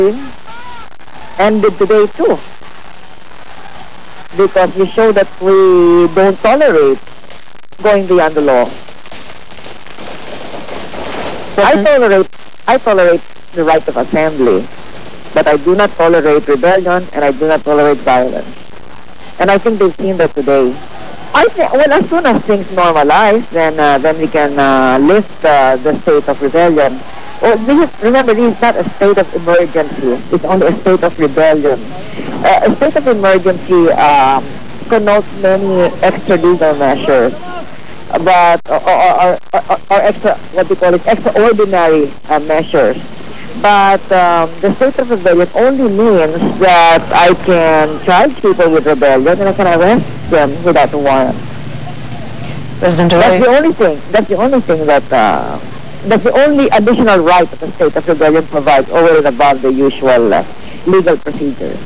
ended today too, because we show that we don't tolerate going beyond the law. I tolerate the right of assembly, but I do not tolerate rebellion, and I do not tolerate violence. And I think they've seen that today. I think, well, as soon as things normalize, then we can lift the state of rebellion. Well, remember, this is not a state of emergency. It's only a state of rebellion. A state of emergency connotes many extralegal measures, but or extra, what we call it, extraordinary measures. But the state of rebellion only means that I can charge people with rebellion and I can arrest them without a warrant. President Roy. That's the only thing. That's the only thing that. That's the only additional right that the state of rebellion provides over and above the usual legal procedures.